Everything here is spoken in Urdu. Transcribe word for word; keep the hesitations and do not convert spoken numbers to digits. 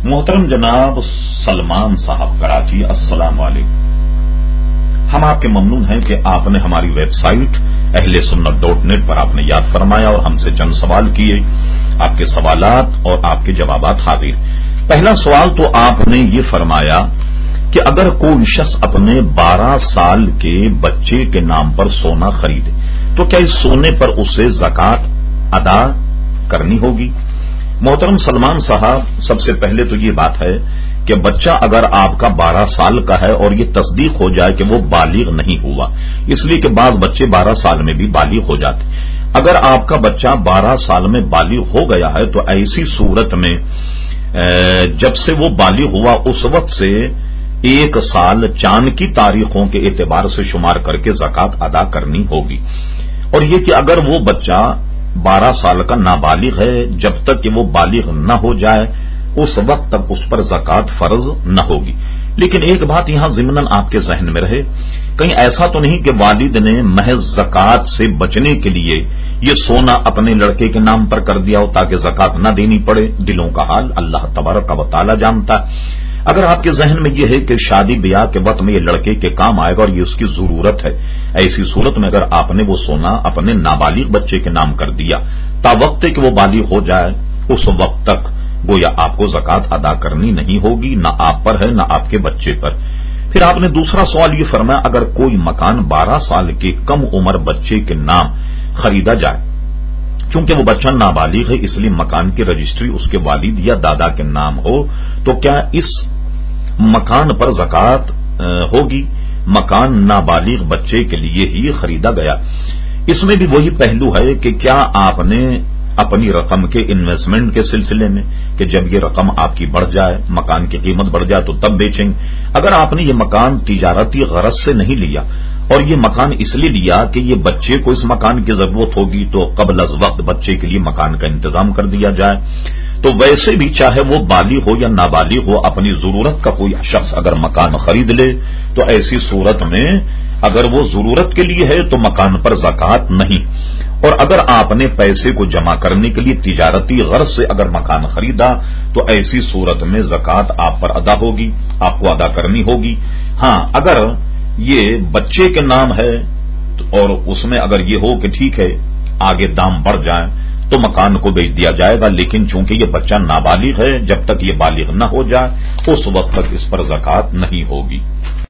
محترم جناب سلمان صاحب کراچی، السلام علیکم۔ ہم آپ کے ممنون ہیں کہ آپ نے ہماری ویب سائٹ اہل سنت ڈاٹ نیٹ پر آپ نے یاد فرمایا اور ہم سے چند سوال کیے۔ آپ کے سوالات اور آپ کے جوابات حاضر۔ پہلا سوال تو آپ نے یہ فرمایا کہ اگر کوئی شخص اپنے بارہ سال کے بچے کے نام پر سونا خریدے تو کیا اس سونے پر اسے زکوٰۃ ادا کرنی ہوگی؟ محترم سلمان صاحب، سب سے پہلے تو یہ بات ہے کہ بچہ اگر آپ کا بارہ سال کا ہے اور یہ تصدیق ہو جائے کہ وہ بالغ نہیں ہوا، اس لیے کہ بعض بچے بارہ سال میں بھی بالغ ہو جاتے، اگر آپ کا بچہ بارہ سال میں بالغ ہو گیا ہے تو ایسی صورت میں جب سے وہ بالغ ہوا اس وقت سے ایک سال چاند کی تاریخوں کے اعتبار سے شمار کر کے زکوٰۃ ادا کرنی ہوگی۔ اور یہ کہ اگر وہ بچہ بارہ سال کا نابالغ ہے، جب تک کہ وہ بالغ نہ ہو جائے اس وقت تک اس پر زکوٰۃ فرض نہ ہوگی۔ لیکن ایک بات یہاں ضمناً آپ کے ذہن میں رہے، کہیں ایسا تو نہیں کہ والد نے محض زکوٰۃ سے بچنے کے لیے یہ سونا اپنے لڑکے کے نام پر کر دیا ہو تاکہ زکوٰۃ نہ دینی پڑے؟ دلوں کا حال اللہ تبارک و تعالی جانتا ہے۔ اگر آپ کے ذہن میں یہ ہے کہ شادی بیاہ کے وقت میں یہ لڑکے کے کام آئے گا اور یہ اس کی ضرورت ہے، ایسی صورت میں اگر آپ نے وہ سونا اپنے نابالغ بچے کے نام کر دیا تا وقت کہ وہ بالغ ہو جائے اس وقت تک گویا آپ کو زکوٰۃ ادا کرنی نہیں ہوگی، نہ آپ پر ہے نہ آپ کے بچے پر۔ پھر آپ نے دوسرا سوال یہ فرمایا اگر کوئی مکان بارہ سال کے کم عمر بچے کے نام خریدا جائے، چونکہ وہ بچہ نابالغ ہے اس لیے مکان کی رجسٹری اس کے والد یا دادا کے نام ہو، تو کیا اس مکان پر زکوٰۃ ہوگی؟ مکان نابالغ بچے کے لیے ہی خریدا گیا، اس میں بھی وہی پہلو ہے کہ کیا آپ نے اپنی رقم کے انویسٹمنٹ کے سلسلے میں کہ جب یہ رقم آپ کی بڑھ جائے، مکان کی قیمت بڑھ جائے تو تب بیچیں گے۔ اگر آپ نے یہ مکان تجارتی غرض سے نہیں لیا اور یہ مکان اس لیے لیا کہ یہ بچے کو اس مکان کی ضرورت ہوگی تو قبل از وقت بچے کے لیے مکان کا انتظام کر دیا جائے، تو ویسے بھی چاہے وہ بالغ ہو یا نابالغ ہو اپنی ضرورت کا کوئی شخص اگر مکان خرید لے تو ایسی صورت میں اگر وہ ضرورت کے لیے ہے تو مکان پر زکوٰۃ نہیں، اور اگر آپ نے پیسے کو جمع کرنے کے لیے تجارتی غرض سے اگر مکان خریدا تو ایسی صورت میں زکوٰۃ آپ پر ادا ہوگی، آپ کو ادا کرنی ہوگی۔ ہاں، اگر یہ بچے کے نام ہے اور اس میں اگر یہ ہو کہ ٹھیک ہے آگے دام بڑھ جائیں تو مکان کو بیچ دیا جائے گا، لیکن چونکہ یہ بچہ نابالغ ہے جب تک یہ بالغ نہ ہو جائے اس وقت تک اس پر زکوٰۃ نہیں ہوگی۔